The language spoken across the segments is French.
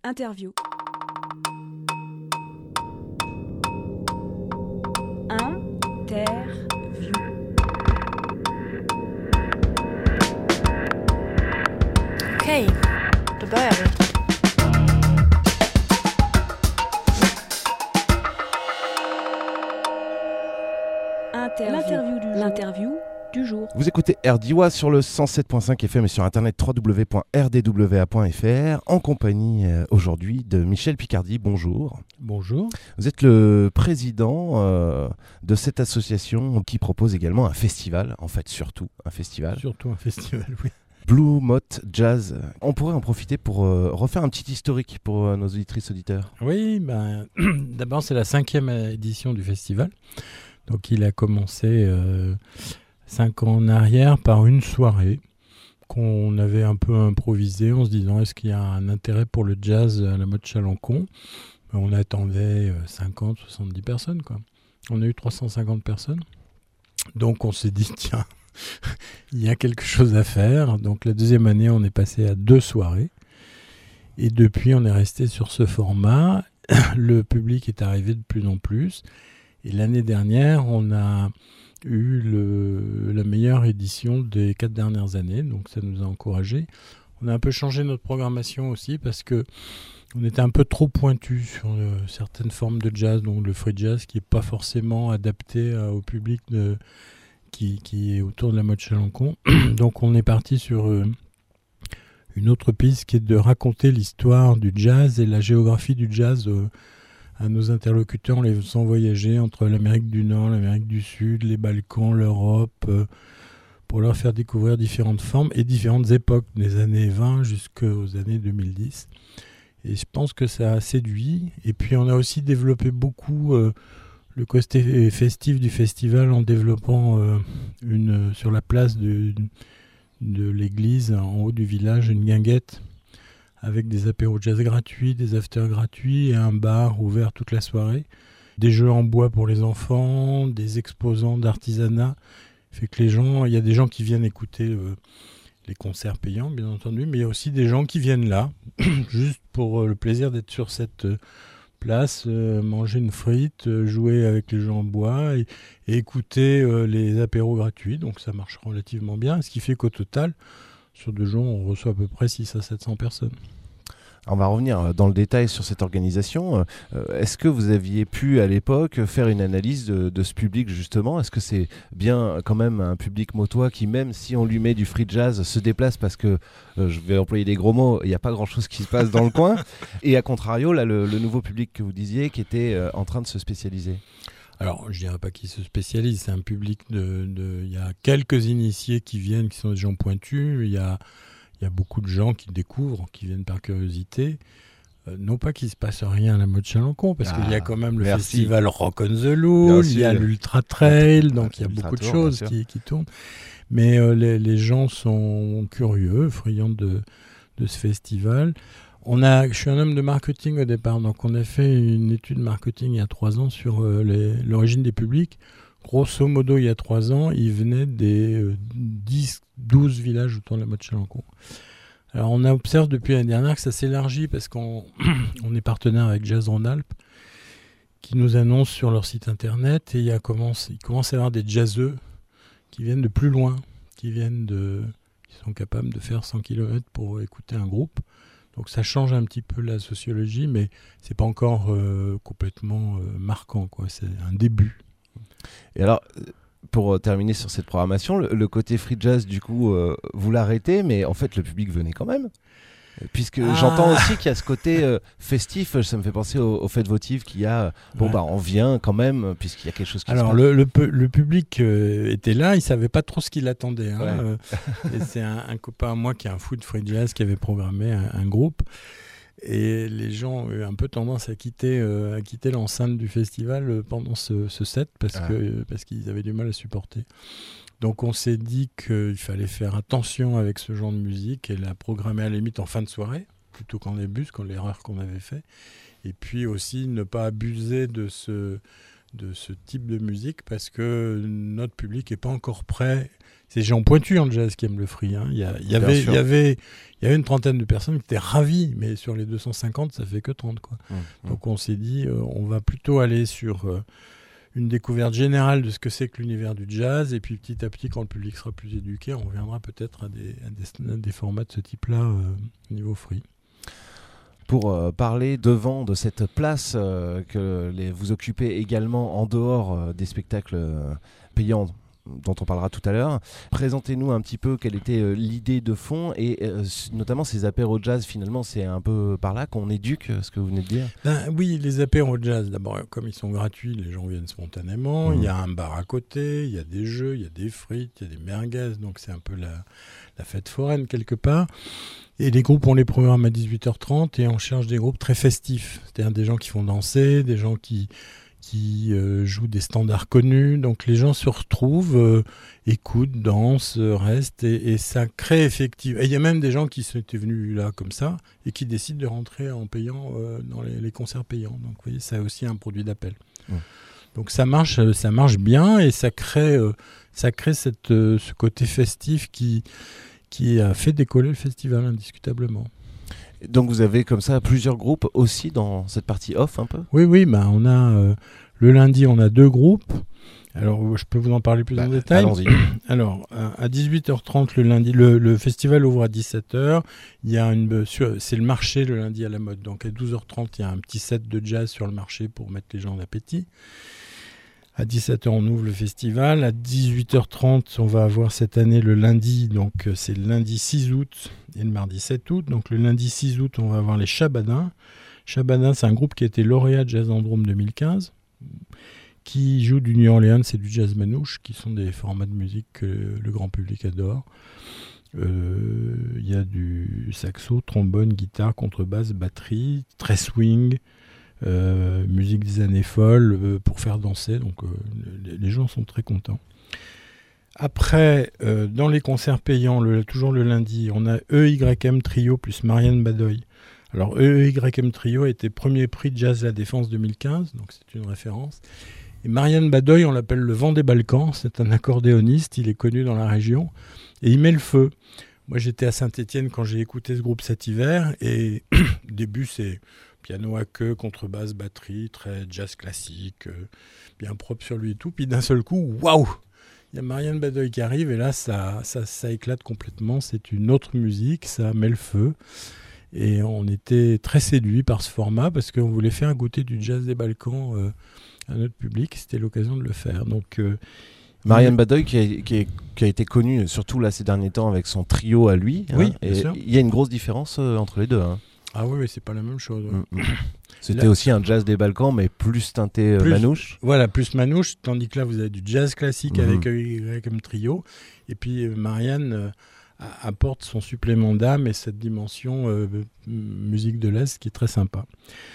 Interview. Okej, då börjar vi. L'interview du jour. Vous écoutez RDIWA sur le 107.5 FM et sur internet www.rdwa.fr en compagnie aujourd'hui de Michel Picardy. Bonjour. Bonjour. Vous êtes le président de cette association qui propose également un festival, en fait surtout un festival. Surtout un festival, oui. Blue Motte Jazz. On pourrait en profiter pour refaire un petit historique pour nos auditrices auditeurs. Oui, d'abord c'est la 5e édition du festival. Donc il a commencé 5 ans en arrière par une soirée qu'on avait un peu improvisée en se disant est-ce qu'il y a un intérêt pour le jazz à la mode Chalancon. On attendait 50, 70 personnes, quoi. On a eu 350 personnes. Donc on s'est dit tiens, il y a quelque chose à faire. Donc la deuxième année on est passé à 2 soirées. Et depuis on est resté sur ce format. Le public est arrivé de plus en plus. Et l'année dernière, on a eu la meilleure édition des 4 dernières années, donc ça nous a encouragés. On a un peu changé notre programmation aussi parce que on était un peu trop pointu sur certaines formes de jazz, donc le free jazz qui n'est pas forcément adapté au public qui est autour de la mode Chalancon. Donc on est parti sur une autre piste qui est de raconter l'histoire du jazz et la géographie du jazz à nos interlocuteurs, en les faisant voyager entre l'Amérique du Nord, l'Amérique du Sud, les Balkans, l'Europe, pour leur faire découvrir différentes formes et différentes époques, des années 20 jusqu'aux années 2010. Et je pense que ça a séduit. Et puis on a aussi développé beaucoup le côté festif du festival en développant sur la place de l'église, en haut du village, une guinguette avec des apéros jazz gratuits, des afters gratuits et un bar ouvert toute la soirée. Des jeux en bois pour les enfants, des exposants d'artisanat. Fait que il y a des gens qui viennent écouter les concerts payants, bien entendu, mais il y a aussi des gens qui viennent là, juste pour le plaisir d'être sur cette place, manger une frite, jouer avec les jeux en bois et écouter les apéros gratuits. Donc ça marche relativement bien, ce qui fait qu'au total, sur 2 jours, on reçoit à peu près 600 à 700 personnes. On va revenir dans le détail sur cette organisation. Est-ce que vous aviez pu à l'époque faire une analyse de ce public justement ? Est-ce que c'est bien quand même un public motois qui, même si on lui met du free jazz, se déplace parce que, je vais employer des gros mots, il n'y a pas grand-chose qui se passe dans le coin. Et à contrario, là, le nouveau public que vous disiez qui était en train de se spécialiser. Alors, je dirais pas qu'ils se spécialisent, c'est un public il y a quelques initiés qui viennent, qui sont des gens pointus, il y a beaucoup de gens qui découvrent, qui viennent par curiosité. Non pas qu'il se passe rien à la mode Chalancon, parce qu'il y a quand même le festival Rock on the Loon, il y a l'Ultra Trail, donc il y a beaucoup de choses qui tournent. Mais les gens sont curieux, friands de ce festival. Je suis un homme de marketing au départ, donc on a fait une étude marketing il y a 3 ans sur l'origine des publics. Grosso modo, il y a 3 ans, ils venaient des 10-12 villages autour de la mode Chalancon. Alors on observe depuis l'année dernière que ça s'élargit parce qu'on est partenaire avec Jazz Rhône-Alpes qui nous annonce sur leur site internet et il commence à y avoir des jazzeux qui viennent de plus loin, qui sont capables de faire 100 km pour écouter un groupe. Donc ça change un petit peu la sociologie, mais c'est pas encore complètement marquant, quoi. C'est un début. Et alors, pour terminer sur cette programmation, le côté free jazz, du coup, vous l'arrêtez, mais en fait, le public venait quand même. Puisque j'entends aussi qu'il y a ce côté festif, ça me fait penser aux fêtes votives qu'il y a. On vient quand même, puisqu'il y a quelque chose qui se passe. Alors, le public était là, il savait pas trop ce qu'il attendait. Hein. Et c'est un copain à moi qui est un fou de free jazz qui avait programmé un groupe. Et les gens ont eu un peu tendance à quitter l'enceinte du festival pendant ce set parce qu'ils avaient du mal à supporter. Donc on s'est dit qu'il fallait faire attention avec ce genre de musique et la programmer à la limite en fin de soirée plutôt qu'en début, comme l'erreur qu'on avait fait. Et puis aussi ne pas abuser de de ce type de musique parce que notre public n'est pas encore prêt. C'est des gens pointus en jazz qui aiment le free. Hein. Il y avait une trentaine de personnes qui étaient ravies, mais sur les 250, ça fait que 30. Quoi. Donc on s'est dit, on va plutôt aller sur une découverte générale de ce que c'est que l'univers du jazz, et puis petit à petit, quand le public sera plus éduqué, on reviendra peut-être à des formats de ce type-là au niveau free. Pour parler devant de cette place que vous occupez également en dehors des spectacles payants dont on parlera tout à l'heure. Présentez-nous un petit peu quelle était l'idée de fond et notamment ces apéros jazz, finalement c'est un peu par là qu'on éduque ce que vous venez de dire. Oui, les apéros jazz, d'abord comme ils sont gratuits, les gens viennent spontanément, il y a un bar à côté, il y a des jeux, il y a des frites, il y a des merguez, donc c'est un peu la fête foraine quelque part. Et les groupes, on les programme à 18h30 et on cherche des groupes très festifs, c'est-à-dire des gens qui font danser, des gens qui jouent des standards connus, donc les gens se retrouvent, écoutent, dansent, restent, et ça crée effectivement... Et il y a même des gens qui étaient venus là comme ça, et qui décident de rentrer en payant dans les concerts payants. Donc vous voyez, c'est aussi un produit d'appel. Donc ça marche bien, et ça crée ce côté festif qui a fait décoller le festival, indiscutablement. Donc vous avez comme ça plusieurs groupes aussi dans cette partie off un peu ? Oui, on a le lundi on a 2 groupes. Alors je peux vous en parler plus en détail. Allons-y. Alors à 18h30 le lundi, le festival ouvre à 17h. Il y a c'est le marché le lundi à la mode. Donc à 12h30 il y a un petit set de jazz sur le marché pour mettre les gens en appétit. À 17h, on ouvre le festival. À 18h30, on va avoir cette année le lundi, donc c'est le lundi 6 août et le mardi 7 août. Donc le lundi 6 août, on va avoir les Chabadins. Chabadins, c'est un groupe qui a été lauréat Jazz Androme 2015, qui joue du New Orleans et du jazz manouche, qui sont des formats de musique que le grand public adore. Il y a du saxo, trombone, guitare, contrebasse, batterie, très swing, musique des années folles pour faire danser, donc les gens sont très contents. Après, dans les concerts payants, toujours le lundi, on a EYM Trio plus Marianne Badoy. Alors EYM Trio a été premier prix de Jazz La Défense 2015, donc c'est une référence. Et Marianne Badoy, on l'appelle le vent des Balkans, c'est un accordéoniste, il est connu dans la région, et il met le feu. Moi j'étais à Saint-Étienne quand j'ai écouté ce groupe cet hiver, et au début c'est piano à queue, contrebasse, batterie, très jazz classique, bien propre sur lui et tout. Puis d'un seul coup, waouh, il y a Marianne Badoy qui arrive et là, ça éclate complètement. C'est une autre musique, ça met le feu. Et on était très séduits par ce format parce qu'on voulait faire goûter du jazz des Balkans à notre public. C'était l'occasion de le faire. Donc, Marianne Badoy qui a été connue surtout là ces derniers temps avec son trio à lui. Oui, et il y a une grosse différence entre les deux. Ah oui, c'est pas la même chose. C'était aussi un jazz des Balkans, mais plus teinté manouche. Voilà, plus manouche, tandis que là, vous avez du jazz classique avec EYM Trio. Et puis, Marianne apporte son supplément d'âme et cette dimension musique de l'Est qui est très sympa.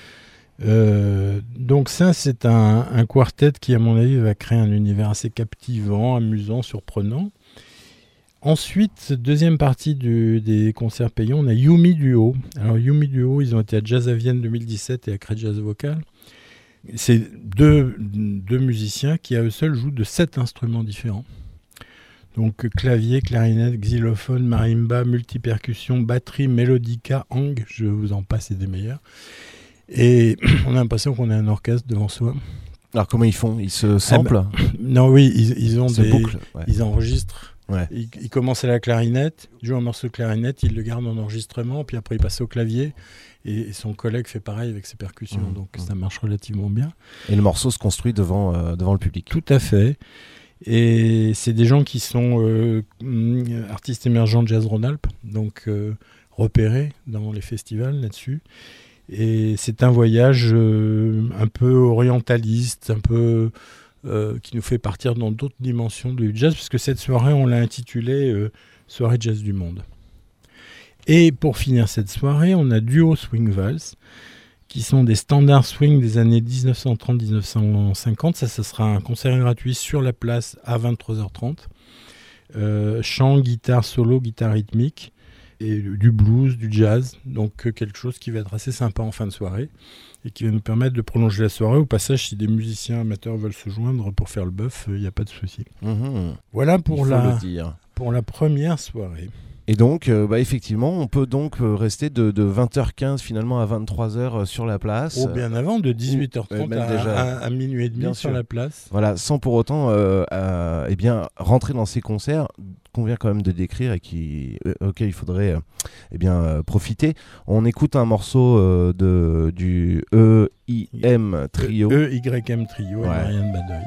Donc ça, c'est un quartet qui, à mon avis, va créer un univers assez captivant, amusant, surprenant. Ensuite, deuxième partie des concerts payants, on a Yumi Duo. Alors Yumi Duo, ils ont été à Jazz à Vienne 2017 et à Crête Jazz Vocal. C'est deux musiciens qui à eux seuls jouent de 7 instruments différents. Donc clavier, clarinette, xylophone, marimba, multipercussion, batterie, mélodica, hang, je vous en passe, c'est des meilleurs. Et on a l'impression qu'on a un orchestre devant soi. Alors comment ils font ? Ils se samplent ? Non, oui, ils ont ils enregistrent. Ouais. Il commence à la clarinette, il joue un morceau de clarinette, il le garde en enregistrement, puis après il passe au clavier, et son collègue fait pareil avec ses percussions, donc ça marche relativement bien. Et le morceau se construit devant le public. Tout à fait. Et c'est des gens qui sont artistes émergents de Jazz Rhône-Alpes, donc repérés dans les festivals là-dessus. Et c'est un voyage un peu orientaliste, un peu... qui nous fait partir dans d'autres dimensions du jazz, parce que cette soirée, on l'a intitulée Soirée Jazz du Monde. Et pour finir cette soirée, on a Duo Swing Vals, qui sont des standards swing des années 1930-1950. Ça sera un concert gratuit sur la place à 23h30. Chant, guitare solo, guitare rythmique. et du blues, du jazz, donc quelque chose qui va être assez sympa en fin de soirée et qui va nous permettre de prolonger la soirée. Au passage, si des musiciens amateurs veulent se joindre pour faire le bœuf, il n'y a pas de souci. Voilà pour la première soirée. Et donc, effectivement, on peut donc rester de 20h15 finalement à 23h sur la place. Bien avant, de 18h30 à minuit et demi bien sur sûr. la place. Voilà, sans pour autant rentrer dans ces concerts qu'on vient quand même de décrire et auxquels il faudrait profiter. On écoute un morceau du EYM Trio. EYM Trio, Marianne Badoy.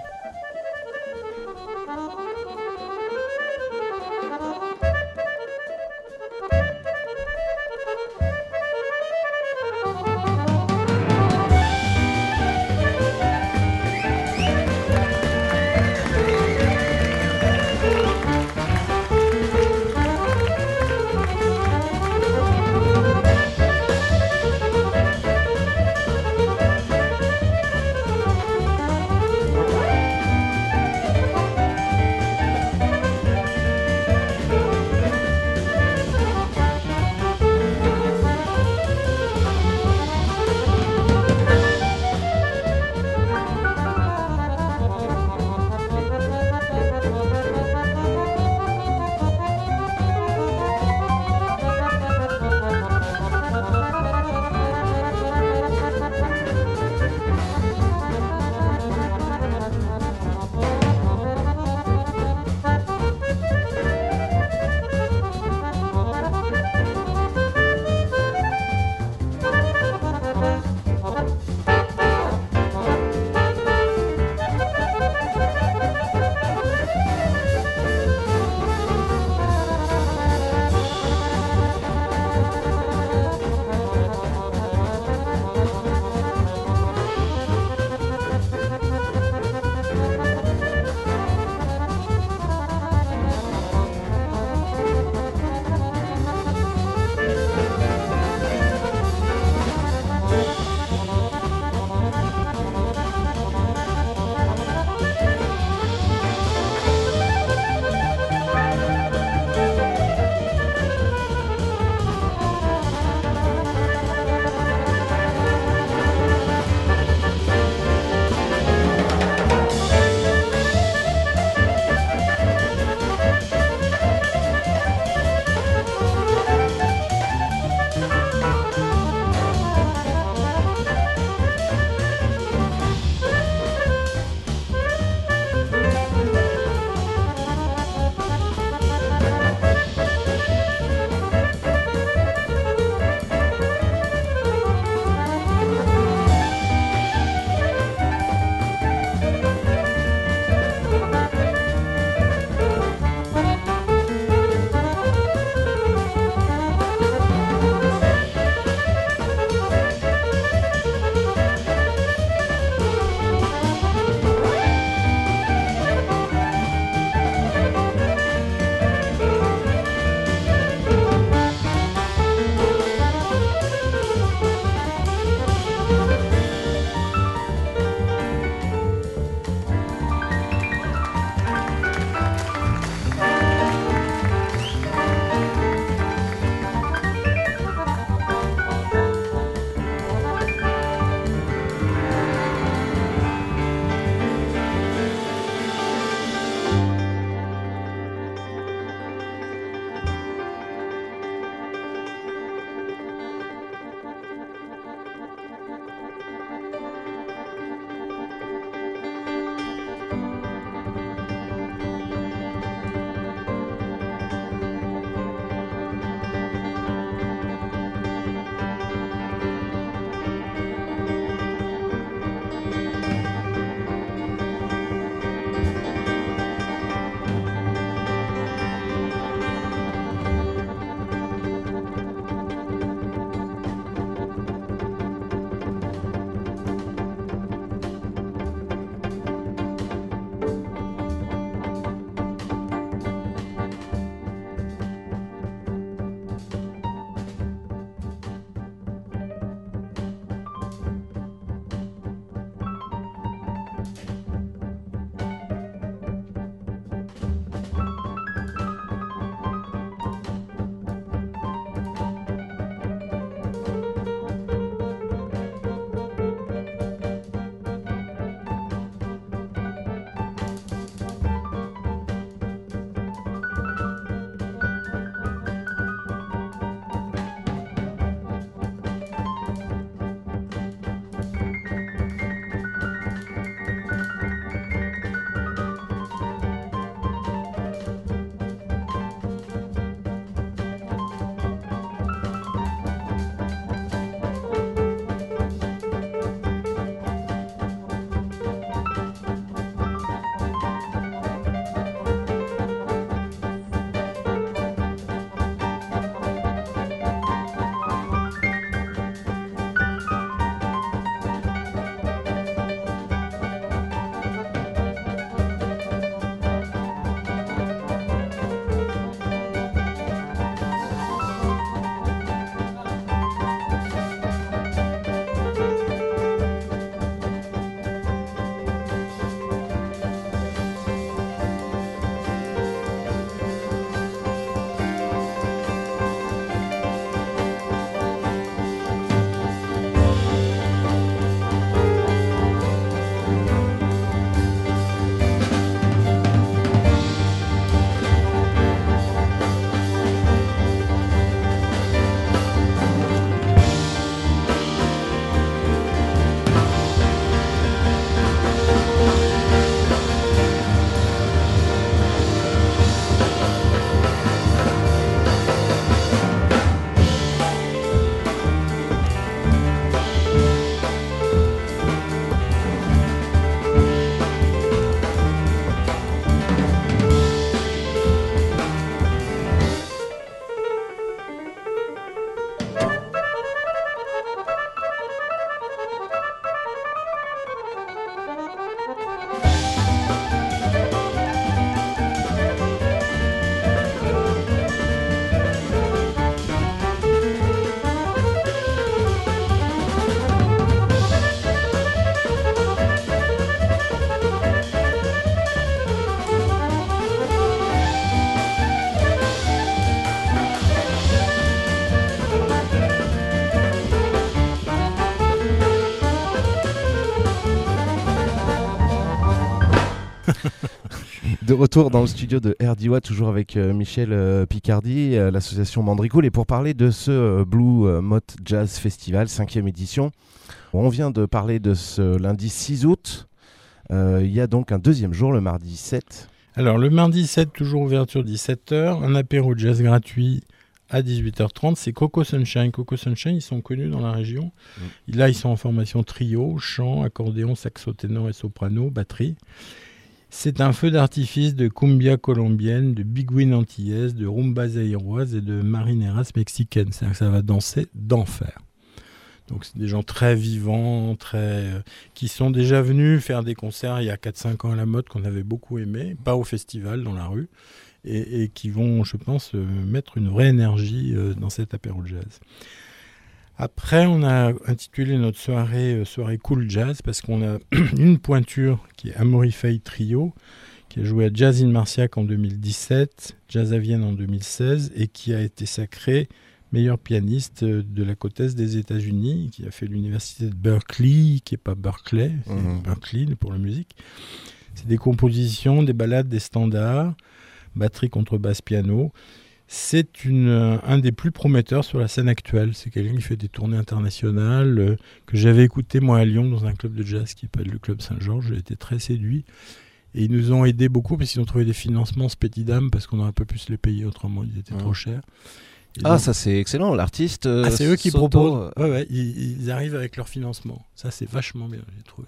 De retour dans le studio de RDY, toujours avec Michel Picardi, l'association Mandricool, et pour parler de ce Blue Motte Jazz Festival, 5e édition. On vient de parler de ce lundi 6 août. Il y a donc un deuxième jour, le mardi 7. Alors, le mardi 7, toujours ouverture 17h, un apéro jazz gratuit à 18h30, c'est Coco Sunshine. Coco Sunshine, ils sont connus dans la région. Là, ils sont en formation trio, chant, accordéon, saxo ténor et soprano, batterie. C'est un feu d'artifice de cumbia colombienne, de biguine antillaise, de rumba zaïroise et de marineras mexicaine. C'est-à-dire que ça va danser d'enfer. Donc c'est des gens très vivants, qui sont déjà venus faire des concerts il y a 4-5 ans à la mode, qu'on avait beaucoup aimé, pas au festival, dans la rue. Et qui vont, je pense, mettre une vraie énergie dans cet apéro jazz. Après, on a intitulé notre soirée Cool Jazz, parce qu'on a une pointure qui est Amaury Faye Trio, qui a joué à Jazz in Marciac en 2017, Jazz à Vienne en 2016, et qui a été sacré meilleur pianiste de la côte est des États-Unis, qui a fait l'université de Berkeley, qui n'est pas Berkeley, c'est Berkeley pour la musique. C'est des compositions, des ballades, des standards, batterie, contrebasse, piano. C'est un des plus prometteurs sur la scène actuelle. C'est quelqu'un qui fait des tournées internationales, que j'avais écouté moi à Lyon dans un club de jazz qui s'appelle le Club Saint-Georges. J'ai été très séduit. Et ils nous ont aidés beaucoup parce qu'ils ont trouvé des financements spétidam parce qu'on n'aurait pas pu se les payer autrement, ils étaient trop chers. Et donc, ça c'est excellent, l'artiste. c'est eux qui proposent. Ouais, ils arrivent avec leur financement. Ça c'est vachement bien, j'ai trouvé.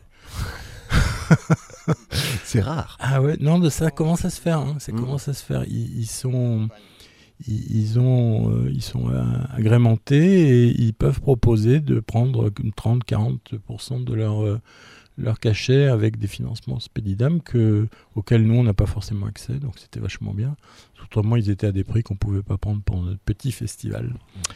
C'est rare. Ah ouais, non, ça commence à se faire. Ça commence à se faire. Ils sont agrémentés et ils peuvent proposer de prendre 30-40% de leur cachet avec des financements spédidam auxquels nous on n'a pas forcément accès. Donc c'était vachement bien. Autrement, ils étaient à des prix qu'on ne pouvait pas prendre pour notre petit festival.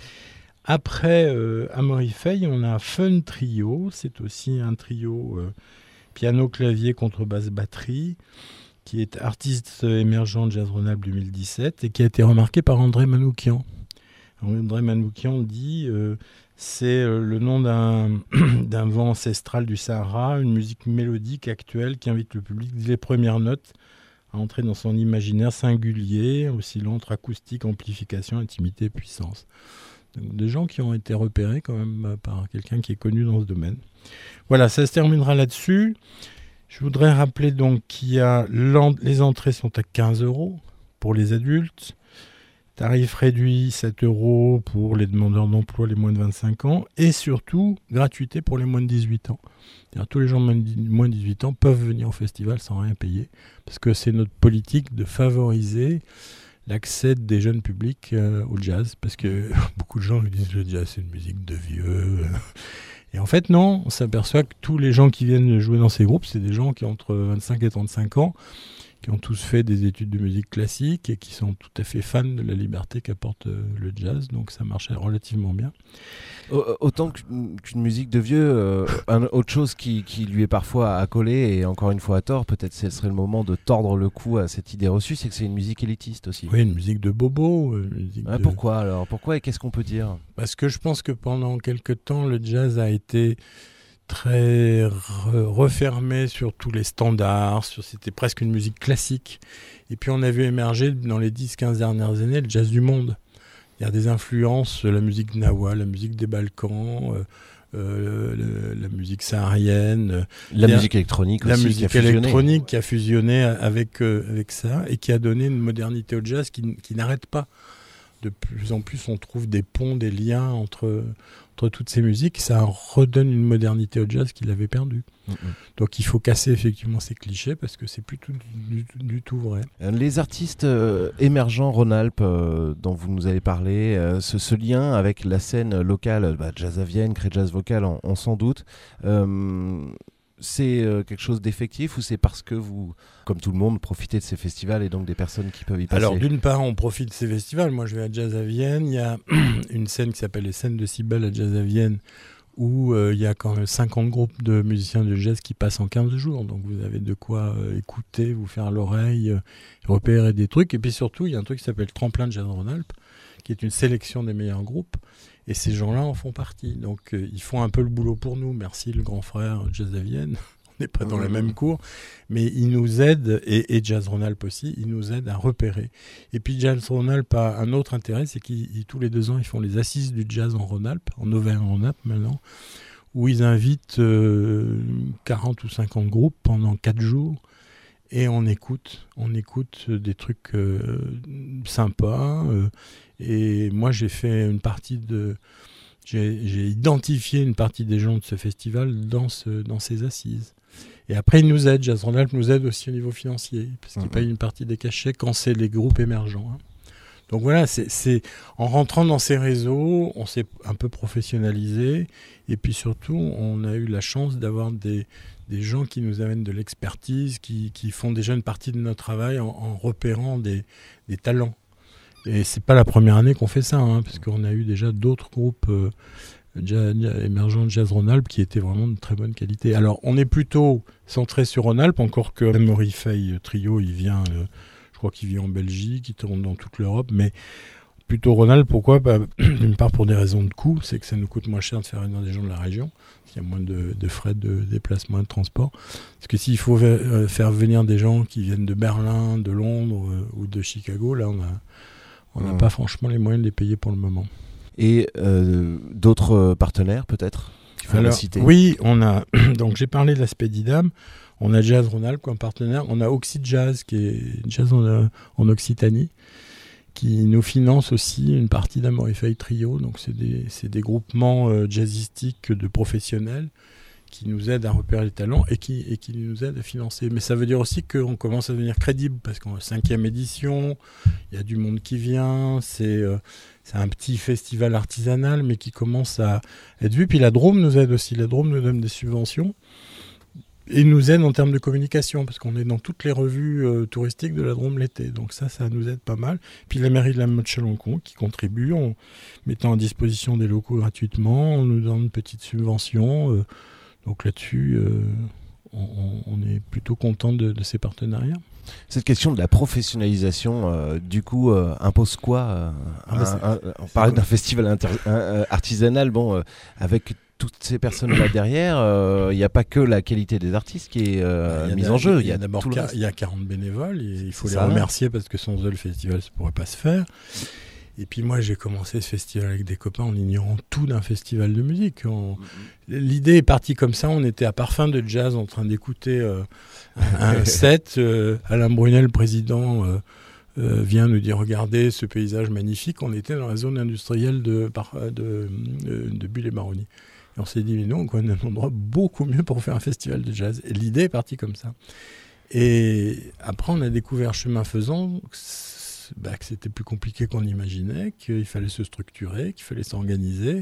Après Amaury Faye, on a Fun Trio. C'est aussi un trio piano, clavier, contrebasse, batterie, qui est artiste émergent de Jazz Rhône-Alpes 2017 et qui a été remarqué par André Manoukian. André Manoukian dit c'est le nom d'un vent ancestral du Sahara, une musique mélodique actuelle qui invite le public dès les premières notes à entrer dans son imaginaire singulier, oscillant entre acoustique, amplification, intimité et puissance. Donc, des gens qui ont été repérés quand même par quelqu'un qui est connu dans ce domaine. Voilà, ça se terminera là-dessus. Je voudrais rappeler donc qu'il y a les entrées sont à 15 € pour les adultes, tarif réduit 7 € pour les demandeurs d'emploi les moins de 25 ans et surtout gratuité pour les moins de 18 ans. C'est-à-dire, tous les gens de moins de 18 ans peuvent venir au festival sans rien payer parce que c'est notre politique de favoriser l'accès des jeunes publics au jazz parce que beaucoup de gens me disent le jazz c'est une musique de vieux. Et en fait, non, on s'aperçoit que tous les gens qui viennent jouer dans ces groupes, c'est des gens qui ont entre 25 et 35 ans, qui ont tous fait des études de musique classique et qui sont tout à fait fans de la liberté qu'apporte le jazz. Donc ça marchait relativement bien. Autant qu'une musique de vieux, autre chose qui lui est parfois accolée, et encore une fois à tort, peut-être ce serait le moment de tordre le cou à cette idée reçue, c'est que c'est une musique élitiste aussi. Oui, une musique de bobo. Pourquoi alors ? Pourquoi et qu'est-ce qu'on peut dire ? Parce que je pense que pendant quelque temps, le jazz a été très refermé sur tous les standards, c'était presque une musique classique. Et puis on a vu émerger dans les 10-15 dernières années le jazz du monde. Il y a des influences, la musique gnawa, la musique des Balkans, la musique saharienne. La musique électronique aussi. La musique électronique qui a fusionné avec ça et qui a donné une modernité au jazz qui n'arrête pas. De plus en plus, on trouve des ponts, des liens entre toutes ces musiques. Ça redonne une modernité au jazz qu'il avait perdu. Donc il faut casser effectivement ces clichés parce que c'est plus du tout vrai. Les artistes émergents Rhône-Alpes dont vous nous avez parlé, ce lien avec la scène locale, Jazz à Vienne, Cré Jazz Vocal, on s'en doute. C'est quelque chose d'effectif ou c'est parce que vous, comme tout le monde, profitez de ces festivals et donc des personnes qui peuvent y passer ? Alors d'une part, on profite de ces festivals. Moi, je vais à Jazz à Vienne. Il y a une scène qui s'appelle les scènes de Cybèle à Jazz à Vienne où il y a quand même 50 groupes de musiciens de jazz qui passent en 15 jours. Donc vous avez de quoi écouter, vous faire l'oreille, repérer des trucs. Et puis surtout, il y a un truc qui s'appelle Tremplin de Jazz Rhône-Alpes, qui est une sélection des meilleurs groupes. Et ces gens-là en font partie. Donc ils font un peu le boulot pour nous. Merci le grand frère Jazz à Vienne. n'est pas dans la même cour, mais ils nous aident, et Jazz Rhône-Alpes aussi, ils nous aident à repérer. Et puis Jazz Rhône-Alpes a un autre intérêt, c'est qu'ils tous les 2 ans, ils font les assises du jazz en Rhône-Alpes, en Auvergne-Rhône-Alpes maintenant, où ils invitent 40 ou 50 groupes pendant 4 jours, et on écoute des trucs sympas. Et moi, j'ai identifié une partie des gens de ce festival dans ces assises. Et après, ils nous aident. Jazz Rhône-Alpes nous aide aussi au niveau financier, parce qu'ils payent une partie des cachets quand c'est les groupes émergents. Hein. Donc voilà, c'est en rentrant dans ces réseaux, on s'est un peu professionnalisé. Et puis surtout, on a eu la chance d'avoir des gens qui nous amènent de l'expertise, qui font déjà une partie de notre travail en repérant des talents. Et c'est pas la première année qu'on fait ça, hein, parce qu'on a eu déjà d'autres groupes émergents de Jazz Rhône-Alpes qui étaient vraiment de très bonne qualité. Alors, on est plutôt centré sur Rhône-Alpes, encore que Memory Faye Trio, il vient, je crois qu'il vit en Belgique, il tourne dans toute l'Europe, mais plutôt Rhône-Alpes, pourquoi ? D'une part pour des raisons de coût, c'est que ça nous coûte moins cher de faire venir des gens de la région, parce qu'il y a moins de frais de déplacement et de transport. Parce que s'il faut faire venir des gens qui viennent de Berlin, de Londres ou de Chicago, là on n'a pas franchement les moyens de les payer pour le moment. Et d'autres partenaires peut-être qu'il faut citer. Oui, on a donc j'ai parlé de l'aspect d'IDAM. On a Jazz Rhône-Alpes comme partenaire. On a Oxy Jazz qui est jazz en Occitanie, qui nous finance aussi une partie d'Amory Faye Trio. Donc c'est des groupements jazzistiques de professionnels qui nous aident à repérer les talents et qui nous aident à financer. Mais ça veut dire aussi qu'on commence à devenir crédible, parce qu'en 5e édition, il y a du monde qui vient, c'est un petit festival artisanal, mais qui commence à être vu. Puis la Drôme nous aide aussi. La Drôme nous donne des subventions et nous aide en termes de communication, parce qu'on est dans toutes les revues touristiques de la Drôme l'été. Donc ça nous aide pas mal. Puis la mairie de la Motte-Chalancon qui contribue en mettant à disposition des locaux gratuitement, on nous donne une petite subvention. Donc là-dessus, on est plutôt content de ces partenariats. Cette question de la professionnalisation, du coup, impose quoi on parlait d'un festival artisanal, avec toutes ces personnes-là derrière, il n'y a pas que la qualité des artistes qui est mise en jeu. Il y a 40 bénévoles, il faut les remercier, parce que sans eux, le festival ne pourrait pas se faire. Et puis moi, j'ai commencé ce festival avec des copains en ignorant tout d'un festival de musique. L'idée est partie comme ça. On était à Parfum de Jazz en train d'écouter un set. Alain Brunel, le président, vient nous dire « Regardez ce paysage magnifique ». On était dans la zone industrielle de Bulle-et-Maroni. Et on s'est dit « Mais non, on a un endroit beaucoup mieux pour faire un festival de jazz ». Et l'idée est partie comme ça. Et après, on a découvert chemin faisant que c'était plus compliqué qu'on imaginait, qu'il fallait se structurer, qu'il fallait s'organiser.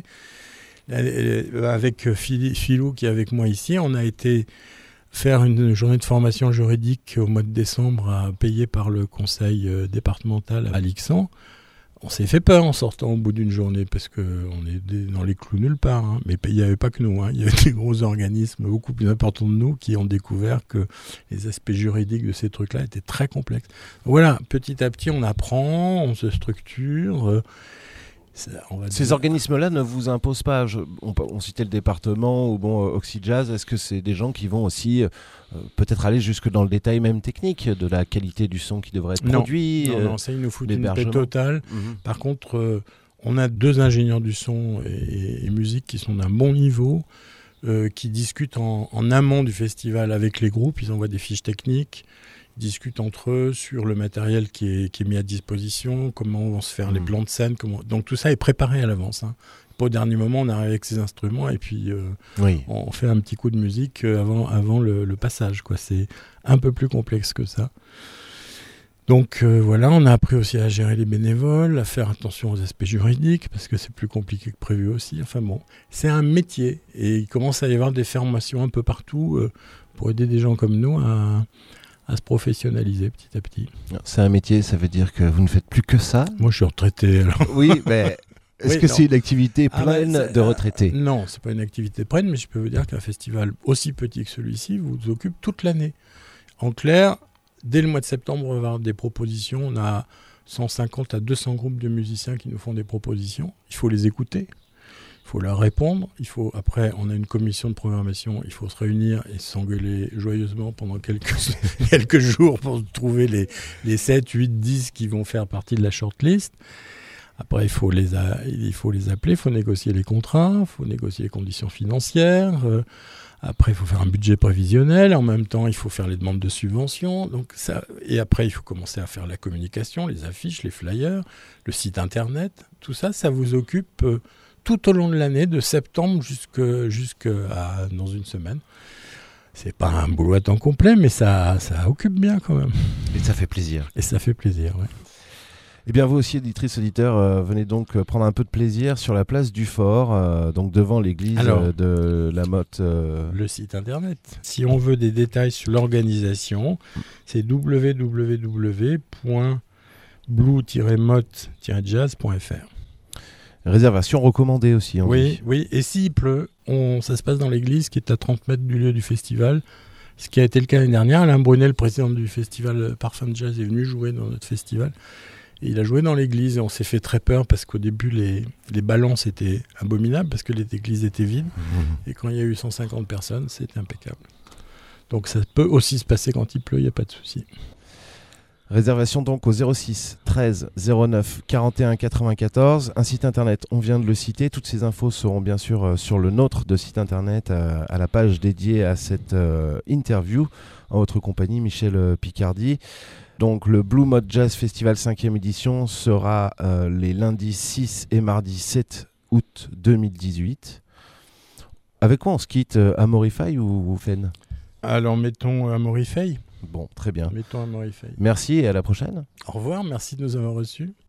Avec Philou qui est avec moi ici, on a été faire une journée de formation juridique au mois de décembre payée par le conseil départemental à Lixan. On s'est fait peur en sortant au bout d'une journée, parce qu'on est dans les clous nulle part. Hein. Mais il n'y avait pas que nous. Hein. Il y avait des gros organismes beaucoup plus importants de nous qui ont découvert que les aspects juridiques de ces trucs-là étaient très complexes. Donc voilà, petit à petit, on apprend, on se structure. Ces organismes-là ne vous imposent pas, on citait le département ou Oxy Jazz, est-ce que c'est des gens qui vont aussi peut-être aller jusque dans le détail même technique de la qualité du son qui devrait être produit? Non, ça, il nous fout une paix totale. Par contre, on a 2 ingénieurs du son et musique qui sont d'un bon niveau, qui discutent en amont du festival avec les groupes. Ils envoient des fiches techniques, ils discutent entre eux sur le matériel qui est mis à disposition, comment vont se faire les plans de scène. Donc tout ça est préparé à l'avance. Hein. Pas au dernier moment, on arrive avec ses instruments et puis on fait un petit coup de musique avant le passage. C'est un peu plus complexe que ça. Donc voilà, on a appris aussi à gérer les bénévoles, à faire attention aux aspects juridiques, parce que c'est plus compliqué que prévu aussi. Enfin bon, c'est un métier et il commence à y avoir des formations un peu partout pour aider des gens comme nous à se professionnaliser petit à petit. C'est un métier, ça veut dire que vous ne faites plus que ça? Moi, je suis retraité. Alors. Oui, mais est-ce que c'est une activité pleine de retraités? Non, c'est pas une activité pleine, mais je peux vous dire qu'un festival aussi petit que celui-ci vous occupe toute l'année. En clair, dès le mois de septembre, on va avoir des propositions. On a 150 à 200 groupes de musiciens qui nous font des propositions. Il faut les écouter. faut leur répondre. Après, on a une commission de programmation. Il faut se réunir et s'engueuler joyeusement pendant quelques jours pour trouver les 7, 8, 10 qui vont faire partie de la shortlist. Après, il faut les appeler, il faut négocier les contrats, il faut négocier les conditions financières. Après, il faut faire un budget prévisionnel. En même temps, il faut faire les demandes de subventions. Et après, il faut commencer à faire la communication, les affiches, les flyers, le site internet. Tout ça, ça vous occupe tout au long de l'année, de septembre jusqu'à dans une semaine. C'est pas un boulot à temps complet, mais ça occupe bien quand même. Et ça fait plaisir. Et ça fait plaisir, ouais. Eh bien, vous aussi, éditrice auditeur, venez donc prendre un peu de plaisir sur la place du Fort, donc devant l'église de la Motte. Le site internet. Si on veut des détails sur l'organisation, c'est www.blue-motte-jazz.fr. Réservation recommandée aussi. Oui, et s'il pleut, ça se passe dans l'église qui est à 30 mètres du lieu du festival. Ce qui a été le cas l'année dernière. Alain Brunet, le président du festival Parfum de Jazz, est venu jouer dans notre festival. Et il a joué dans l'église et on s'est fait très peur parce qu'au début, les balances étaient abominables parce que l'église était vide. Et quand il y a eu 150 personnes, c'était impeccable. Donc ça peut aussi se passer quand il pleut, il n'y a pas de souci. Réservation donc au 06 13 09 41 94. Un site internet, on vient de le citer. Toutes ces infos seront bien sûr sur le nôtre de site internet, à la page dédiée à cette interview en votre compagnie, Michel Picardi. Donc le Blue Motte Jazz Festival 5e édition sera les lundis 6 et mardi 7 août 2018. Avec quoi on se quitte, Amorify ou Fen ? Alors mettons Amorify. Bon, très bien. Mettons Amorify. Merci et à la prochaine. Au revoir, merci de nous avoir reçus.